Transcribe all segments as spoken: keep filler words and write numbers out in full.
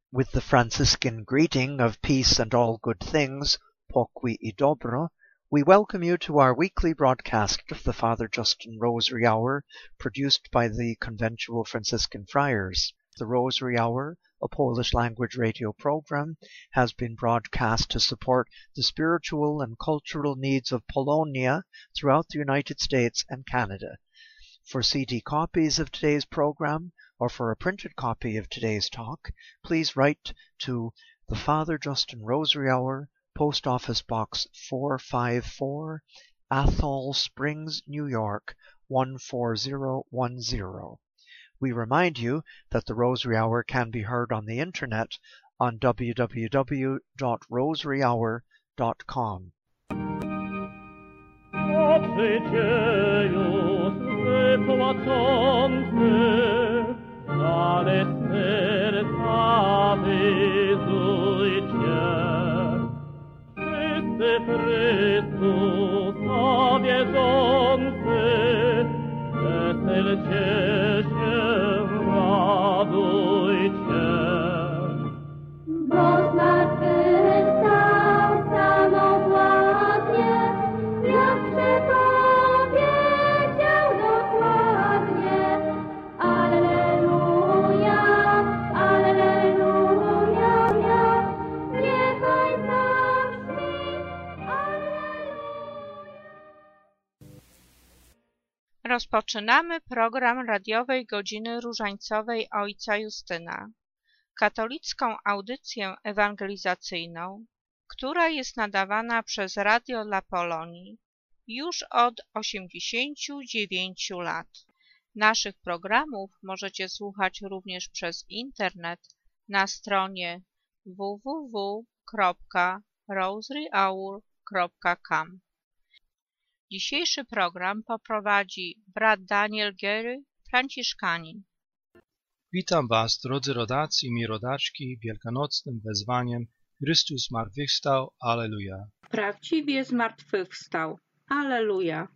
With the Franciscan greeting of peace and all good things, pokój i dobro, we welcome you to our weekly broadcast of the Father Justin Rosary Hour, produced by the Conventual Franciscan Friars. The Rosary Hour, a Polish-language radio program, has been broadcast to support the spiritual and cultural needs of Polonia throughout the United States and Canada. For C D copies of today's program, or for a printed copy of today's talk, please write to the Father Justin Rosary Hour, Post Office Box four five four, Athol Springs, New York one four zero one zero. We remind you that the Rosary Hour can be heard on the internet on w w w dot rosary hour dot com. Ale serca wyzujcie, wszyscy Chrystusa wierzący, weselcie się, radujcie. Bo zmartwychwstał samowładnie, jak przepowiedział dokładnie. Alleluja, alleluja, niechaj zabrzmi, alleluja. Rozpoczynamy program radiowej Godziny Różańcowej Ojca Justyna, katolicką audycję ewangelizacyjną, która jest nadawana przez Radio dla Polonii już od osiemdziesięciu dziewięciu lat. Naszych programów możecie słuchać również przez internet na stronie w w w kropka rosary hour kropka com. Dzisiejszy program poprowadzi brat Daniel Gery, franciszkanin. Witam Was, drodzy rodacy i rodaczki, wielkanocnym wezwaniem Chrystus zmartwychwstał, Alleluja. Prawdziwie zmartwychwstał, Alleluja.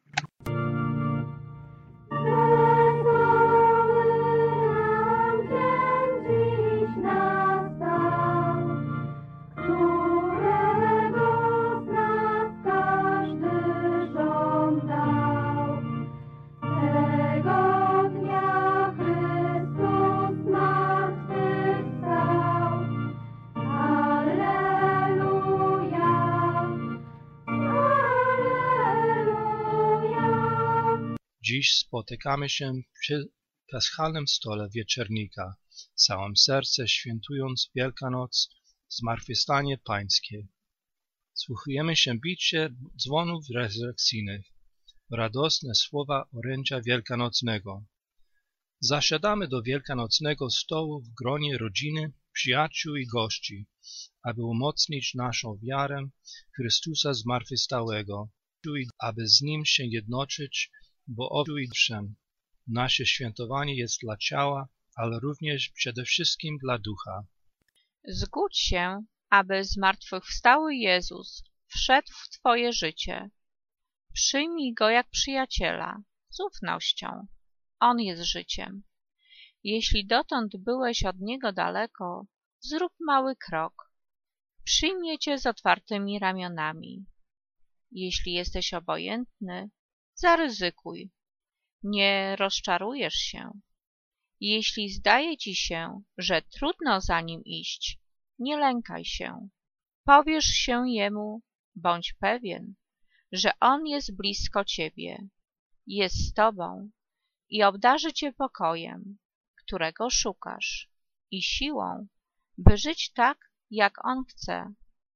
Dziś spotykamy się przy paschalnym stole wieczernika, całym sercem świętując Wielkanoc, zmartwychwstanie Pańskie. Słuchujemy się bicie dzwonów rezurekcyjnych, radosne słowa orędzia wielkanocnego. Zasiadamy do wielkanocnego stołu w gronie rodziny, przyjaciół i gości, aby umocnić naszą wiarę Chrystusa zmartwychwstałego, i aby z Nim się jednoczyć, bo owszem, nasze świętowanie jest dla ciała, ale również przede wszystkim dla ducha. Zgódź się, aby zmartwychwstały Jezus wszedł w Twoje życie. Przyjmij Go jak przyjaciela, z ufnością. On jest życiem. Jeśli dotąd byłeś od Niego daleko, zrób mały krok. Przyjmie Cię z otwartymi ramionami. Jeśli jesteś obojętny, zaryzykuj. Nie rozczarujesz się. Jeśli zdaje Ci się, że trudno za Nim iść, nie lękaj się. Powierz się Jemu, bądź pewien, że On jest blisko Ciebie, jest z Tobą i obdarzy Cię pokojem, którego szukasz, i siłą, by żyć tak, jak On chce.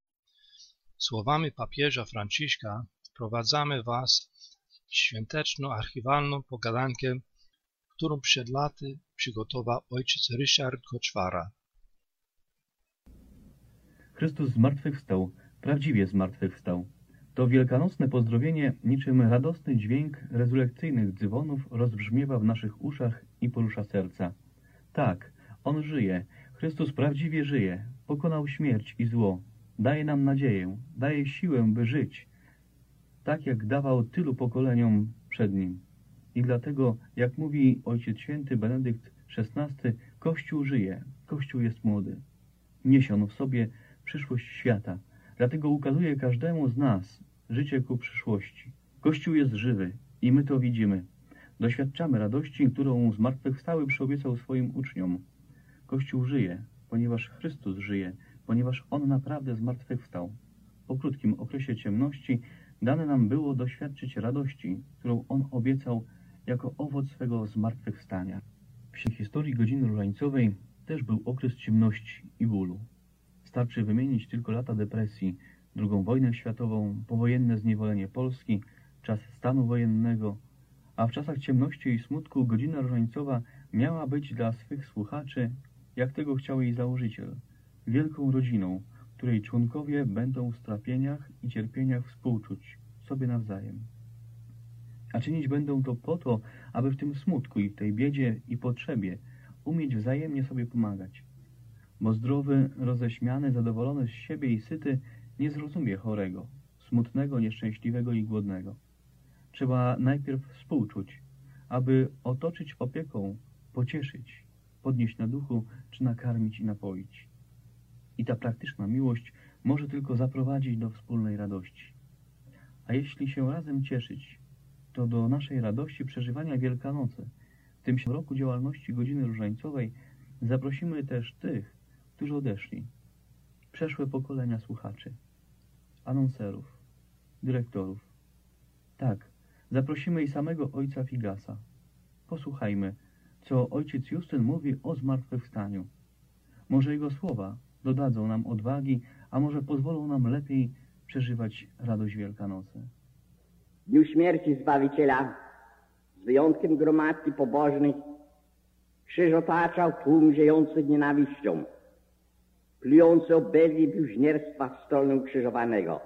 Słowami papieża Franciszka wprowadzamy Was w świąteczną, archiwalną pogadankę, którą przed laty przygotował ojciec Ryszard Koczwara. Chrystus zmartwychwstał, prawdziwie zmartwychwstał. To wielkanocne pozdrowienie niczym radosny dźwięk rezurekcyjnych dzwonów rozbrzmiewa w naszych uszach i porusza serca. Tak, On żyje, Chrystus prawdziwie żyje, pokonał śmierć i zło, daje nam nadzieję, daje siłę, by żyć, tak jak dawał tylu pokoleniom przed Nim. I dlatego, jak mówi Ojciec Święty Benedykt szesnasty, Kościół żyje, Kościół jest młody. Niesie on w sobie przyszłość świata. Dlatego ukazuje każdemu z nas życie ku przyszłości. Kościół jest żywy i my to widzimy. Doświadczamy radości, którą zmartwychwstały przyobiecał swoim uczniom. Kościół żyje, ponieważ Chrystus żyje, ponieważ On naprawdę zmartwychwstał. Po krótkim okresie ciemności dane nam było doświadczyć radości, którą On obiecał jako owoc swego zmartwychwstania. W historii godziny różańcowej też był okres ciemności i bólu. Starczy wymienić tylko lata depresji, drugą wojnę światową, powojenne zniewolenie Polski, czas stanu wojennego, a w czasach ciemności i smutku godzina różańcowa miała być dla swych słuchaczy, jak tego chciał jej założyciel, wielką rodziną, której członkowie będą w strapieniach i cierpieniach współczuć sobie nawzajem. A czynić będą to po to, aby w tym smutku i w tej biedzie i potrzebie umieć wzajemnie sobie pomagać. Bo zdrowy, roześmiany, zadowolony z siebie i syty nie zrozumie chorego, smutnego, nieszczęśliwego i głodnego. Trzeba najpierw współczuć, aby otoczyć opieką, pocieszyć, podnieść na duchu, czy nakarmić i napoić. I ta praktyczna miłość może tylko zaprowadzić do wspólnej radości. A jeśli się razem cieszyć, to do naszej radości przeżywania Wielkanocy, w tym roku działalności godziny różańcowej, zaprosimy też tych, którzy odeszli, przeszłe pokolenia słuchaczy, anonserów, dyrektorów. Tak, zaprosimy i samego ojca Figasa. Posłuchajmy, co ojciec Justyn mówi o zmartwychwstaniu. Może jego słowa dodadzą nam odwagi, a może pozwolą nam lepiej przeżywać radość Wielkanocy. W dniu śmierci Zbawiciela, z wyjątkiem gromadki pobożnych, krzyż otaczał tłum ziejących nienawiścią, plujący obelgi bluźnierstwa w stronę ukrzyżowanego.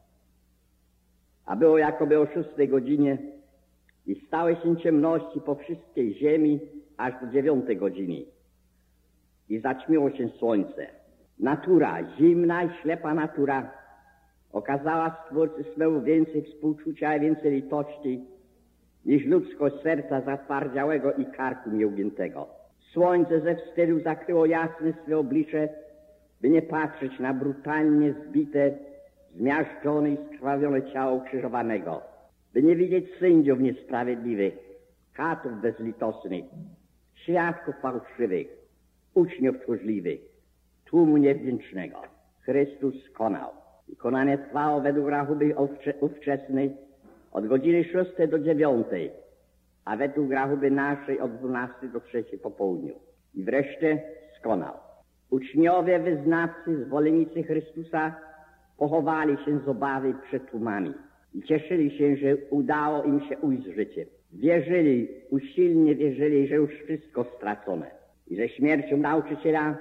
A było jakoby o szóstej godzinie i stały się ciemności po wszystkiej ziemi aż do dziewiątej godziny. I zaćmiło się słońce. Natura, zimna i ślepa natura, okazała Stwórcy swemu więcej współczucia i więcej litości niż ludzkość serca zatwardziałego i karku nieugiętego. Słońce ze wstydu zakryło jasne swe oblicze, by nie patrzeć na brutalnie zbite, zmiażdżone i skrwawione ciało ukrzyżowanego, by nie widzieć sędziów niesprawiedliwych, katów bezlitosnych, świadków fałszywych, uczniów tchórzliwych, tłumu niewdzięcznego. Chrystus skonał. I konanie trwało według rachuby ówczesnej od godziny szóstej do dziewiątej, a według rachuby naszej od dwunastej do trzeciej po południu. I wreszcie skonał. Uczniowie, wyznawcy, zwolennicy Chrystusa pochowali się z obawy przed tłumami i cieszyli się, że udało im się ujść z życiem. Wierzyli, usilnie wierzyli, że już wszystko stracone i że śmiercią nauczyciela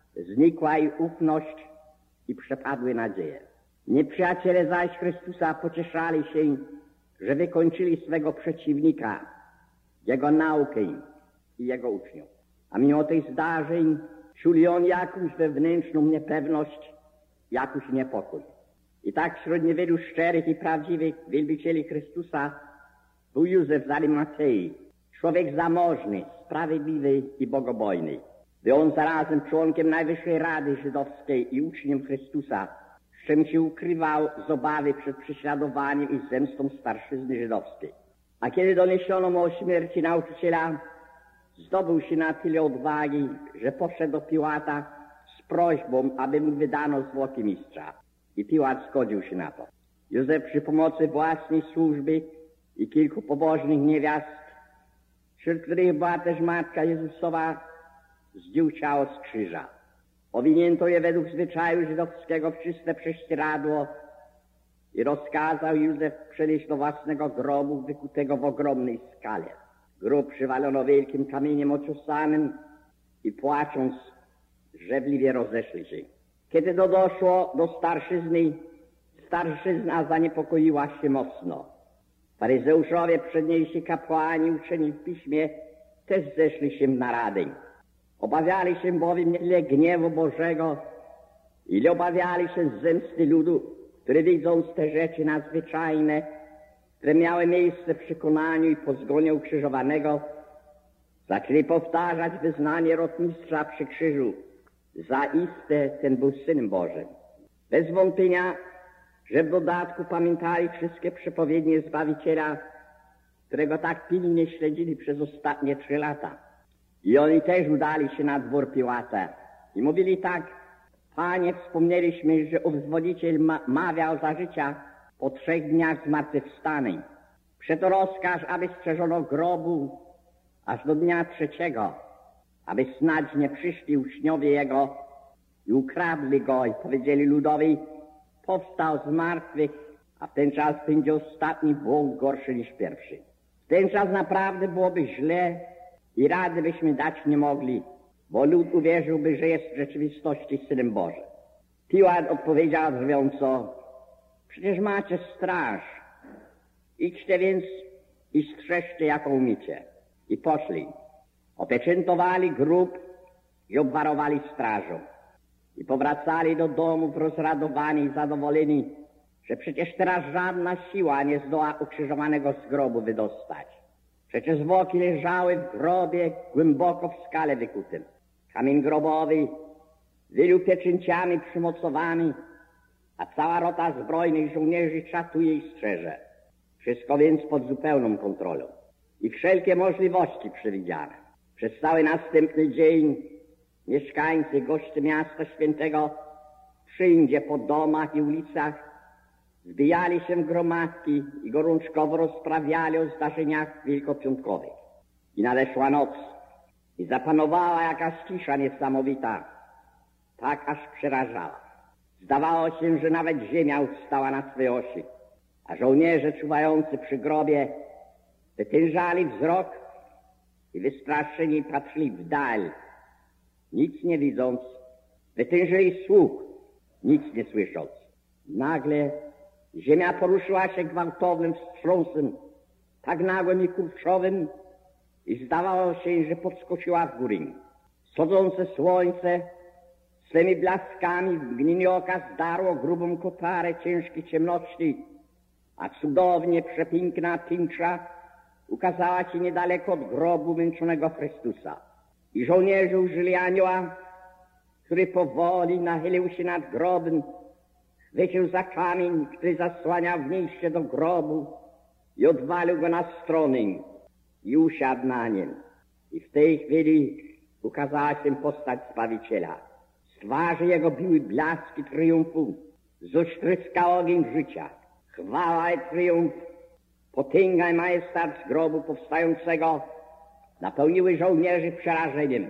znikła ich ufność i przepadły nadzieje. Nieprzyjaciele zaś Chrystusa pocieszali się, że wykończyli swego przeciwnika, jego naukę i jego uczniów. A mimo tych zdarzeń czuli oni jakąś wewnętrzną niepewność, jakiś niepokój. I tak wśród niewielu szczerych i prawdziwych wielbicieli Chrystusa był Józef z Arimatei, człowiek zamożny, sprawiedliwy i bogobojny. Był on zarazem członkiem Najwyższej Rady Żydowskiej i uczniem Chrystusa, z czym się ukrywał z obawy przed prześladowaniem i zemstą starszyzny żydowskiej. A kiedy doniesiono mu o śmierci nauczyciela, zdobył się na tyle odwagi, że poszedł do Piłata z prośbą, aby mu wydano zwłoki mistrza. I Piłat zgodził się na to. Józef przy pomocy własnej służby i kilku pobożnych niewiast, wśród których była też Matka Jezusowa, zdjął ciało z krzyża. Owinięto je według zwyczaju żydowskiego w czyste prześcieradło i rozkazał Józef przenieść do własnego grobu wykutego w ogromnej skale. Grób przywalono wielkim kamieniem ociosanym i płacząc żebliwie rozeszli się. Kiedy to doszło do starszyzny, starszyzna zaniepokoiła się mocno. Faryzeuszowie, przedniejsi kapłani, uczeni w piśmie, też zeszli się na radę. Obawiali się bowiem nie tyle gniewu Bożego, ile obawiali się zemsty ludu, który widząc te rzeczy nadzwyczajne, które miały miejsce w przekonaniu i po zgonie ukrzyżowanego, zaczęli powtarzać wyznanie rotmistrza przy krzyżu. Zaiste ten był Synem Bożym. Bez wątpienia, że w dodatku pamiętali wszystkie przepowiednie Zbawiciela, którego tak pilnie śledzili przez ostatnie trzy lata. I oni też udali się na dwór Piłata i mówili tak: Panie, wspomnieliśmy, że ów Zwodziciel ma mawiał za życia po trzech dniach zmartwychwstanie. Przeto rozkaż, aby strzeżono grobu aż do dnia trzeciego, aby snadź nie przyszli uczniowie Jego i ukradli Go i powiedzieli ludowi: powstał z martwych, a w ten czas będzie ostatni błąd gorszy niż pierwszy. W ten czas naprawdę byłoby źle i rady byśmy dać nie mogli, bo lud uwierzyłby, że jest w rzeczywistości Synem Bożym. Piłat odpowiedział drwiąco: przecież macie straż. Idźcie więc i strzeżcie, jaką umiecie. I poszli. Opieczętowali grób i obwarowali strażą. I powracali do domów rozradowani i zadowoleni, że przecież teraz żadna siła nie zdoła ukrzyżowanego z grobu wydostać. Przecież zwłoki leżały w grobie głęboko w skale wykutym. Kamień grobowy wielu pieczęciami przymocowany, a cała rota zbrojnych żołnierzy czatuje i strzeże. Wszystko więc pod zupełną kontrolą i wszelkie możliwości przewidziane. Przez cały następny dzień mieszkańcy, goście miasta świętego wszędzie po domach i ulicach zbijali się w gromadki i gorączkowo rozprawiali o zdarzeniach wielkopiątkowych. I nadeszła noc i zapanowała jakaś cisza niesamowita, tak aż przerażała. Zdawało się, że nawet ziemia ustała na swej osi, a żołnierze czuwający przy grobie wytężali wzrok i wystraszeni patrzyli w dal, nic nie widząc, wytężyli słuch, nic nie słysząc. Nagle ziemia poruszyła się gwałtownym wstrząsem, tak nagłym i kurczowym, i zdawało się, że podskoczyła w górę. Wschodzące słońce swymi blaskami w mgnieniu oka zdarło grubą kotarę ciężkiej ciemności, a cudownie przepiękna piętrza ukazała się niedaleko od grobu męczonego Chrystusa. I żołnierze użyli anioła, który powoli nachylił się nad grobem, chwycił za kamień, który zasłaniał wejście do grobu, i odwalił go na stronę i usiadł na nim. I w tej chwili ukazała się postać Zbawiciela. Z twarzy jego biły blaski triumfu, z ust tryskał ogień życia. Chwała i triumf, potęga i majestat z grobu powstającego napełniły żołnierzy przerażeniem.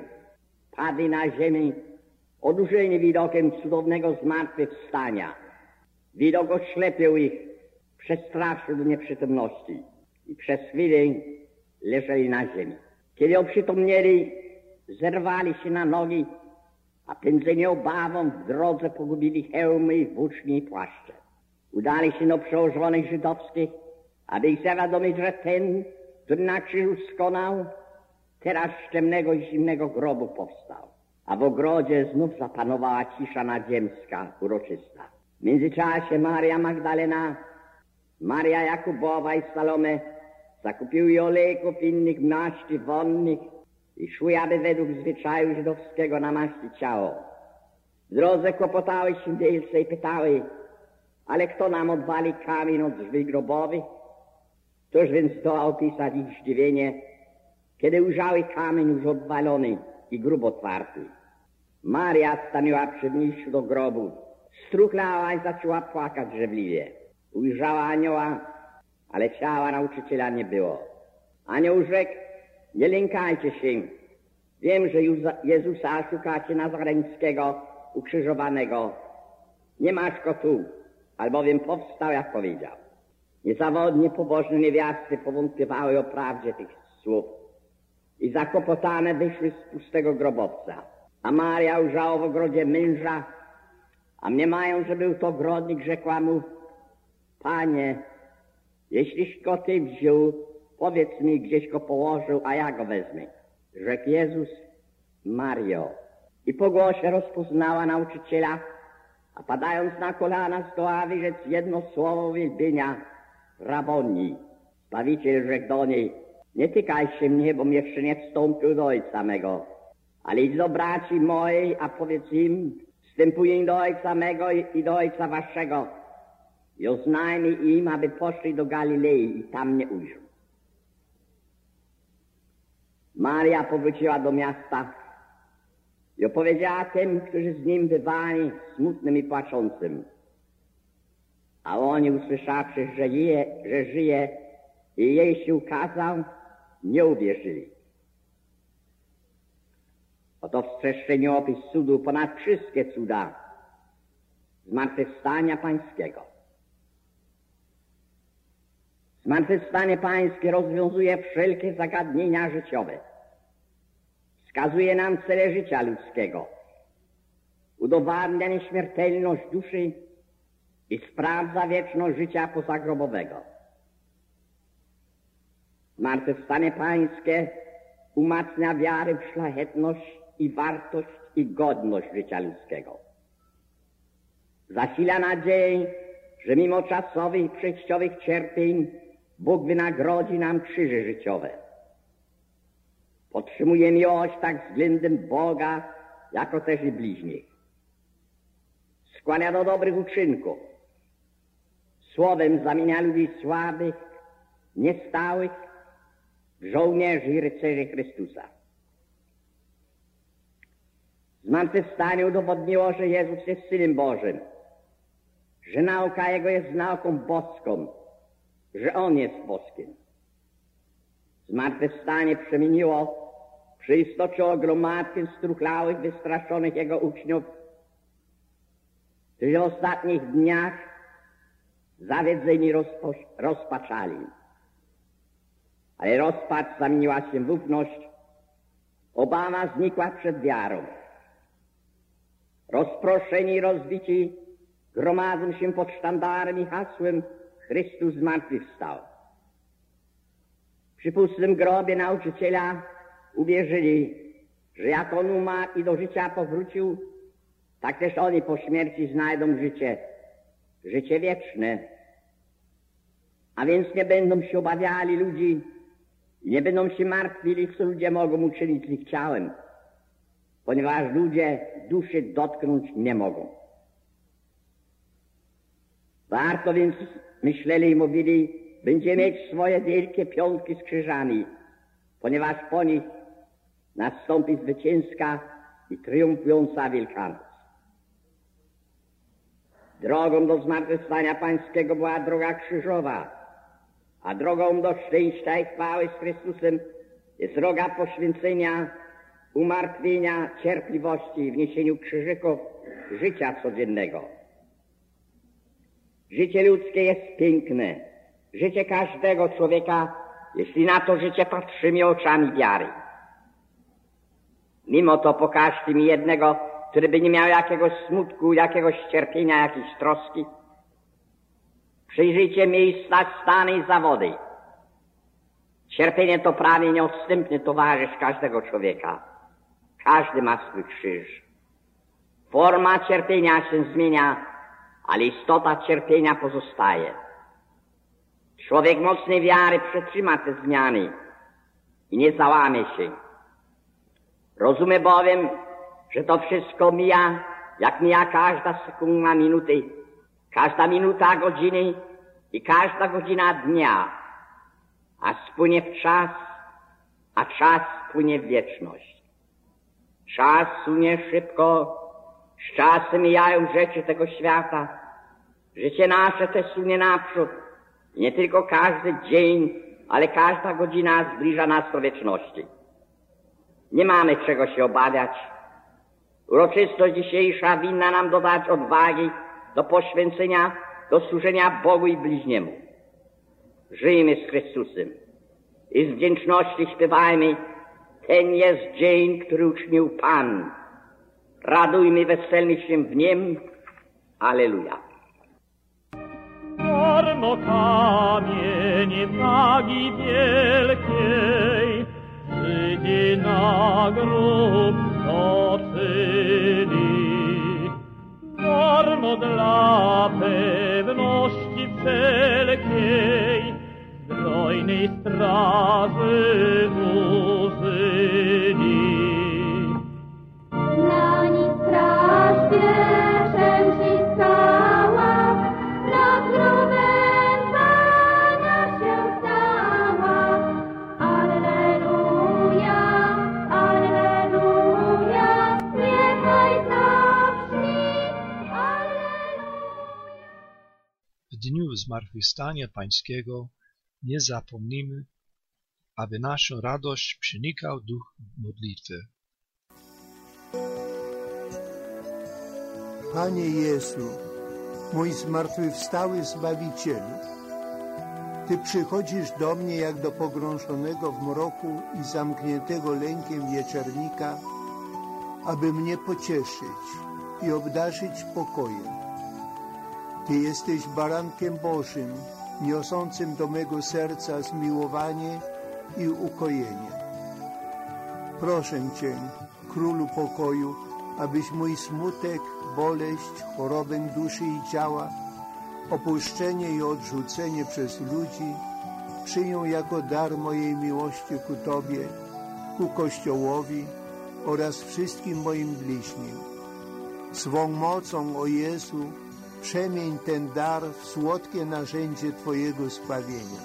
Padli na ziemię, odurzeni widokiem cudownego zmartwychwstania. Widok oślepił ich, przestraszył do nieprzytomności i przez chwilę leżeli na ziemi. Kiedy oprzytomnieli, zerwali się na nogi, a pędzeni obawą w drodze pogubili hełmy, włócznie i płaszcze. Udali się do przełożonych żydowskich, aby ich zawiadomić, że ten, który na krzyżu skonał, teraz z ciemnego i zimnego grobu powstał. A w ogrodzie znów zapanowała cisza nadziemska, uroczysta. W międzyczasie Maria Magdalena, Maria Jakubowa i Salome zakupiły olejków innych maści wonnych i szły, aby według zwyczaju żydowskiego namaścić ciało. W drodze kłopotały się wielce i pytały: ale kto nam odwali kamień od drzwi grobowych? Któż więc zdołał opisać ich zdziwienie, kiedy ujrzały kamień już odwalony i grób otwarty. Maria stanęła przy wejściu do grobu, struchlała i zaczęła płakać żebliwie. Ujrzała anioła, ale ciała nauczyciela nie było. Anioł rzekł: nie lękajcie się, wiem, że Jezusa szukacie nazareńskiego, ukrzyżowanego. Nie masz go tu, albowiem powstał, jak powiedział. Niezawodnie pobożne niewiasty powątpiewały o prawdzie tych słów i zakłopotane wyszły z pustego grobowca. A Maria ujrzała w ogrodzie męża, a mniemając, że był to ogrodnik, rzekła mu: Panie, jeśliś go ty wziął, powiedz mi, gdzieś go położył, a ja go wezmę. Rzekł Jezus: Mario. I po głosie rozpoznała nauczyciela, a padając na kolana zdołała wyrzec jedno słowo uwielbienia: Raboni. Zbawiciel rzekł do niej: nie tykaj się mnie, bom jeszcze nie wstąpił do Ojca mego. Ale idź do braci mojej, a powiedz im, wstępuję do Ojca mego i do Ojca waszego i oznajmij im, aby poszli do Galilei i tam mnie ujrzą. Maria powróciła do miasta i opowiedziała tym, którzy z nim bywali, smutnym i płaczącym. A oni, usłyszawszy, że, je, że żyje i jej się ukazał, nie uwierzyli. Oto w streszczeniu opis cudu ponad wszystkie cuda zmartwychwstania Pańskiego. Zmartwychwstanie Pańskie rozwiązuje wszelkie zagadnienia życiowe. Wskazuje nam cele życia ludzkiego. Udowadnia nieśmiertelność duszy i sprawdza wieczność życia pozagrobowego. Zmartwychwstanie Pańskie umacnia wiarę w szlachetność i wartość i godność życia ludzkiego. Zasila nadzieję, że mimo czasowych i przejściowych cierpień Bóg wynagrodzi nam krzyże życiowe. Podtrzymuje miłość tak względem Boga, jako też i bliźnich. Skłania do dobrych uczynków. Słowem zamienia ludzi słabych, niestałych w żołnierzy i rycerzy Chrystusa. Zmartwychwstanie udowodniło, że Jezus jest Synem Bożym, że nauka Jego jest nauką boską, że On jest boskim. Zmartwychwstanie przemieniło, przeistoczyło gromadkę struchlałych, wystraszonych Jego uczniów, którzy w ostatnich dniach zawiedzeni rozpo- rozpaczali. Ale rozpacz zamieniła się w ufność, obawa znikła przed wiarą. Rozproszeni i rozbici gromadzą się pod sztandarem i hasłem Chrystus zmartwychwstał. Przy pustym grobie nauczyciela uwierzyli, że jak On umarł i do życia powrócił, tak też oni po śmierci znajdą życie, życie wieczne. A więc nie będą się obawiali ludzi i nie będą się martwili, co ludzie mogą uczynić z ich ciałem, ponieważ ludzie duszy dotknąć nie mogą. Warto więc, myśleli i mówili, będzie mieć swoje wielkie piątki z krzyżami, ponieważ po nich nastąpi zwycięska i triumfująca Wielkanoc. Drogą do zmartwychwstania Pańskiego była droga krzyżowa, a drogą do szczęścia i chwały z Chrystusem jest droga poświęcenia, umartwienia, cierpliwości w niesieniu krzyżyków życia codziennego. Życie ludzkie jest piękne. Życie każdego człowieka, jeśli na to życie patrzymy oczami wiary. Mimo to pokażcie mi jednego, który by nie miał jakiegoś smutku, jakiegoś cierpienia, jakiejś troski. Przyjrzyjcie miejsca, stany i zawody. Cierpienie to prawie nieodstępny towarzysz każdego człowieka. Każdy ma swój krzyż. Forma cierpienia się zmienia, ale istota cierpienia pozostaje. Człowiek mocnej wiary przetrzyma te zmiany i nie załamie się. Rozumie bowiem, że to wszystko mija, jak mija każda sekunda minuty, każda minuta godziny i każda godzina dnia, a spłynie w czas, a czas spłynie w wieczność. Czas sunie szybko, z czasem mijają rzeczy tego świata. Życie nasze też sunie naprzód. I nie tylko każdy dzień, ale każda godzina zbliża nas do wieczności. Nie mamy czego się obawiać. Uroczystość dzisiejsza winna nam dodać odwagi do poświęcenia, do służenia Bogu i bliźniemu. Żyjmy z Chrystusem i z wdzięczności śpiewajmy: ten jest dzień, który uczynił Pan. Radujmy, weselmy się w Niem. Alleluja. Darmo kamień wagi wielkiej przyjdzie na grób oczyni. Darmo dla pewności wszelkiej zbrojnej straży użyli. dniu zmartwychwstania Pańskiego nie zapomnimy, aby naszą radość przenikał duch modlitwy. Panie Jezu, mój zmartwychwstały Zbawicielu, Ty przychodzisz do mnie jak do pogrążonego w mroku i zamkniętego lękiem wieczernika, aby mnie pocieszyć i obdarzyć pokojem. Ty jesteś barankiem Bożym, niosącym do mego serca zmiłowanie i ukojenie. Proszę Cię, Królu pokoju, abyś mój smutek, boleść, chorobę duszy i ciała, opuszczenie i odrzucenie przez ludzi przyjął jako dar mojej miłości ku Tobie, ku Kościołowi oraz wszystkim moim bliźnim. Swą mocą, o Jezu, przemień ten dar w słodkie narzędzie Twojego zbawienia.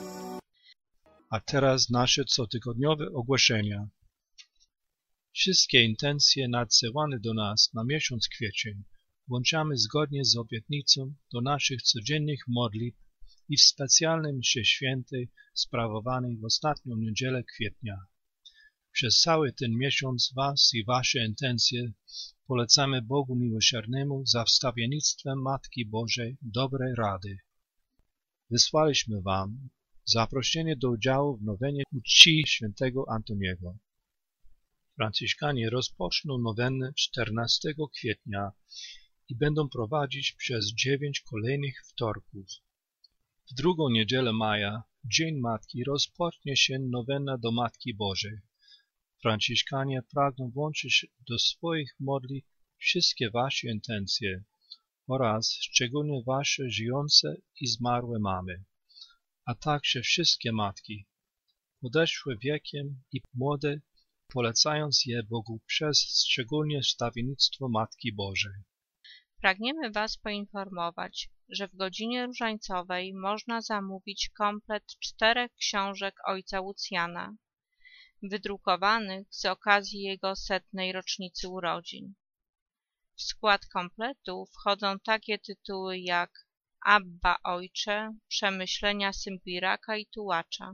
A teraz nasze cotygodniowe ogłoszenia. Wszystkie intencje nadsyłane do nas na miesiąc kwiecień włączamy zgodnie z obietnicą do naszych codziennych modlitw i w specjalnej mszy świętej sprawowanej w ostatnią niedzielę kwietnia. Przez cały ten miesiąc Was i Wasze intencje polecamy Bogu Miłosiernemu za wstawiennictwem Matki Bożej dobrej rady. Wysłaliśmy Wam zaproszenie do udziału w nowenie uczci świętego Antoniego. Franciszkanie rozpoczną nowennę czternastego kwietnia i będą prowadzić przez dziewięć kolejnych wtorków. W drugą niedzielę maja, Dzień Matki, rozpocznie się nowenna do Matki Bożej. Franciszkanie pragną włączyć do swoich modlitw wszystkie Wasze intencje oraz szczególnie Wasze żyjące i zmarłe mamy, a także wszystkie matki, podeszłe wiekiem i młode, polecając je Bogu przez szczególnie wstawiennictwo Matki Bożej. Pragniemy Was poinformować, że w godzinie różańcowej można zamówić komplet czterech książek ojca Lucjana, wydrukowanych z okazji jego setnej rocznicy urodzin. W skład kompletu wchodzą takie tytuły jak Abba Ojcze, Przemyślenia Sybiraka i Tułacza,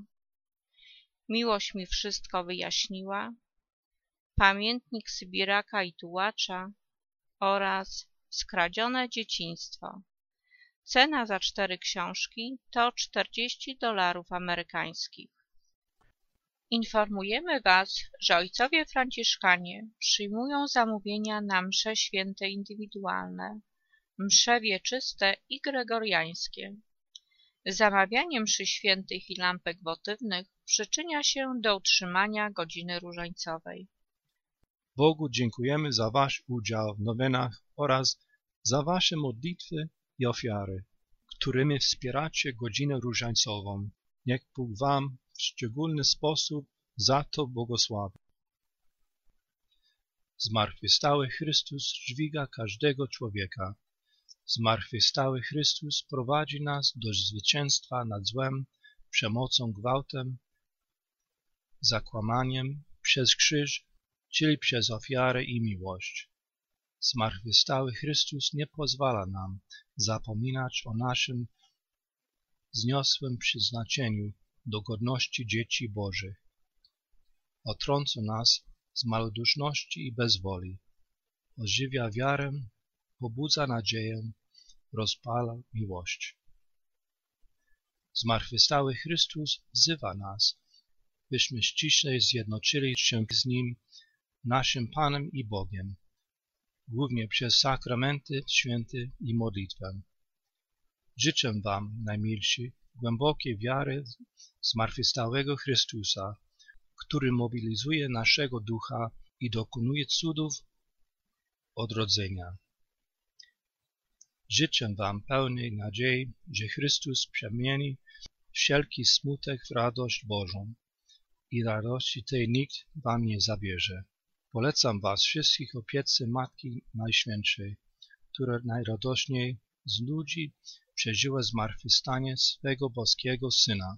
Miłość mi wszystko wyjaśniła, Pamiętnik Sybiraka i Tułacza oraz Skradzione dzieciństwo. Cena za cztery książki to czterdzieści dolarów amerykańskich. Informujemy Was, że ojcowie franciszkanie przyjmują zamówienia na msze święte indywidualne, msze wieczyste i gregoriańskie. Zamawianie mszy świętych i lampek wotywnych przyczynia się do utrzymania godziny różańcowej. Bogu dziękujemy za Wasz udział w nowenach oraz za Wasze modlitwy i ofiary, którymi wspieracie godzinę różańcową. Niech Bóg Wam w szczególny sposób za to błogosławi. Zmartwychwstały Chrystus dźwiga każdego człowieka. Zmartwychwstały Chrystus prowadzi nas do zwycięstwa nad złem, przemocą, gwałtem, zakłamaniem przez krzyż, czyli przez ofiarę i miłość. Zmartwychwstały Chrystus nie pozwala nam zapominać o naszym wzniosłym przeznaczeniu do godności dzieci Bożych. Otrąca nas z maloduszności i bezwoli, ożywia wiarę, pobudza nadzieję, rozpala miłość. Zmartwychwstały Chrystus wzywa nas, byśmy ściślej zjednoczyli się z Nim, naszym Panem i Bogiem, głównie przez sakramenty święte i modlitwę. Życzę Wam, najmilsi, głębokiej wiary zmartwychwstałego Chrystusa, który mobilizuje naszego ducha i dokonuje cudów odrodzenia. Życzę Wam pełnej nadziei, że Chrystus przemieni wszelki smutek w radość Bożą i radości tej nikt Wam nie zabierze. Polecam Was wszystkich opiece Matki Najświętszej, która najradośniej z ludzi przeżyła zmartwychwstanie swego boskiego Syna.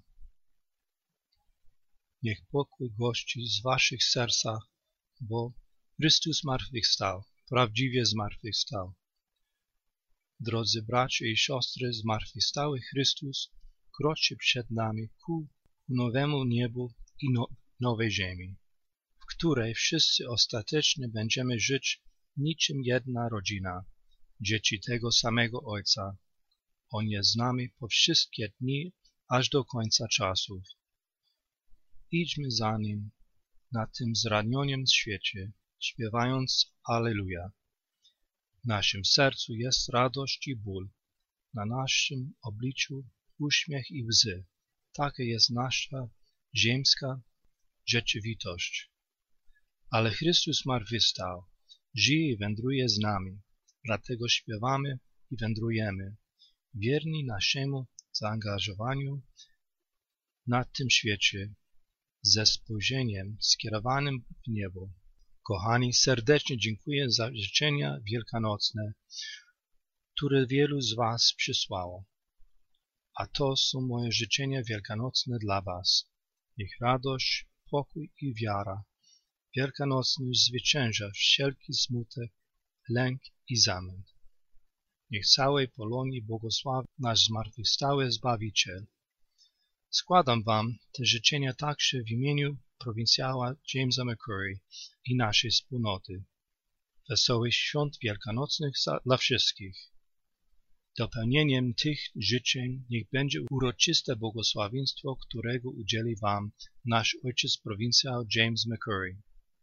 Niech pokój gości z Waszych sercach, bo Chrystus zmartwychwstał, prawdziwie zmartwychwstał. Drodzy bracia i siostry, zmartwychwstały Chrystus kroczy przed nami ku nowemu niebu i no, nowej ziemi, w której wszyscy ostatecznie będziemy żyć niczym jedna rodzina, dzieci tego samego Ojca. On jest z nami po wszystkie dni, aż do końca czasów. Idźmy za Nim na tym zranionym świecie, śpiewając Alleluja. W naszym sercu jest radość i ból, na naszym obliczu uśmiech i łzy. Taka jest nasza ziemska rzeczywistość. Ale Chrystus zmartwychwstał, żyje i wędruje z nami, dlatego śpiewamy i wędrujemy, wierni naszemu zaangażowaniu na tym świecie, ze spojrzeniem skierowanym w niebo. Kochani, serdecznie dziękuję za życzenia wielkanocne, które wielu z was przysłało. A to są moje życzenia wielkanocne dla was. Niech radość, pokój i wiara wielkanocny zwycięża wszelki smutek, lęk i zamęt. Niech całej Polonii błogosławi nasz zmartwychwstały Zbawiciel. Składam wam te życzenia także w imieniu prowincjała Jamesa McCurry i naszej wspólnoty. Wesołych świąt wielkanocnych dla wszystkich. Dopełnieniem tych życzeń niech będzie uroczyste błogosławieństwo, którego udzieli wam nasz ojciec prowincjał James McCurry.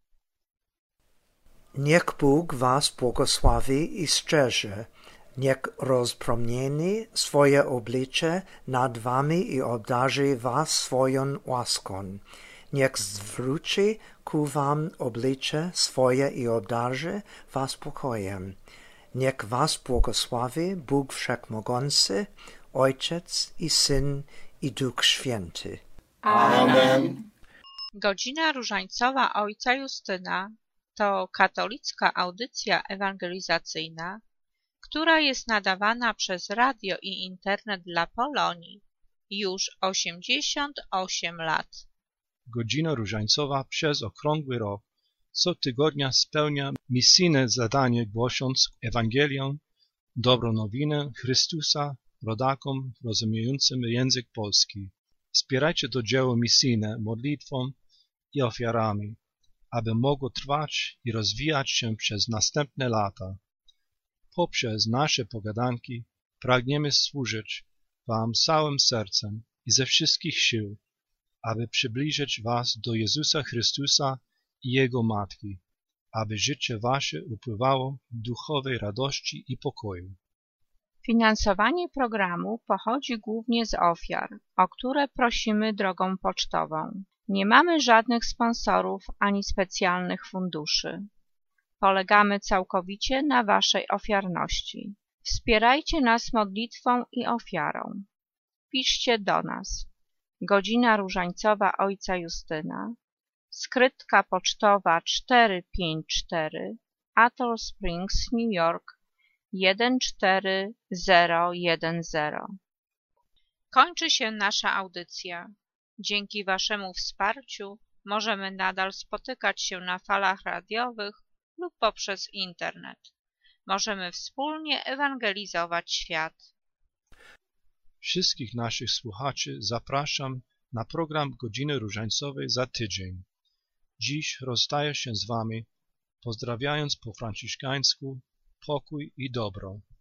Niech Bóg was błogosławi i strzeże. Niech rozpromieni swoje oblicze nad wami i obdarzy was swoją łaską. Niech zwróci ku wam oblicze swoje i obdarzy was pokojem. Niech was błogosławi Bóg Wszechmogący, Ojciec i Syn i Duch Święty. Amen. Godzina różańcowa ojca Justyna to katolicka audycja ewangelizacyjna, która jest nadawana przez radio i internet dla Polonii już osiemdziesiąt osiem lat. Godzina różańcowa przez okrągły rok co tygodnia spełnia misyjne zadanie, głosząc Ewangelię, dobrą nowinę Chrystusa rodakom rozumiejącym język polski. Wspierajcie to dzieło misyjne modlitwą i ofiarami, aby mogło trwać i rozwijać się przez następne lata. Poprzez nasze pogadanki pragniemy służyć wam całym sercem i ze wszystkich sił, aby przybliżyć was do Jezusa Chrystusa i Jego Matki, aby życie wasze upływało w duchowej radości i pokoju. Finansowanie programu pochodzi głównie z ofiar, o które prosimy drogą pocztową. Nie mamy żadnych sponsorów ani specjalnych funduszy. Polegamy całkowicie na waszej ofiarności. Wspierajcie nas modlitwą i ofiarą. Piszcie do nas. Godzina różańcowa ojca Justyna, skrytka pocztowa czterysta pięćdziesiąt cztery, Atoll Springs, New York jeden cztery zero jeden zero. Kończy się nasza audycja. Dzięki waszemu wsparciu możemy nadal spotykać się na falach radiowych lub poprzez internet. Możemy wspólnie ewangelizować świat. Wszystkich naszych słuchaczy zapraszam na program Godziny Różańcowej za tydzień. Dziś rozstaję się z wami, pozdrawiając po franciszkańsku pokój i dobro.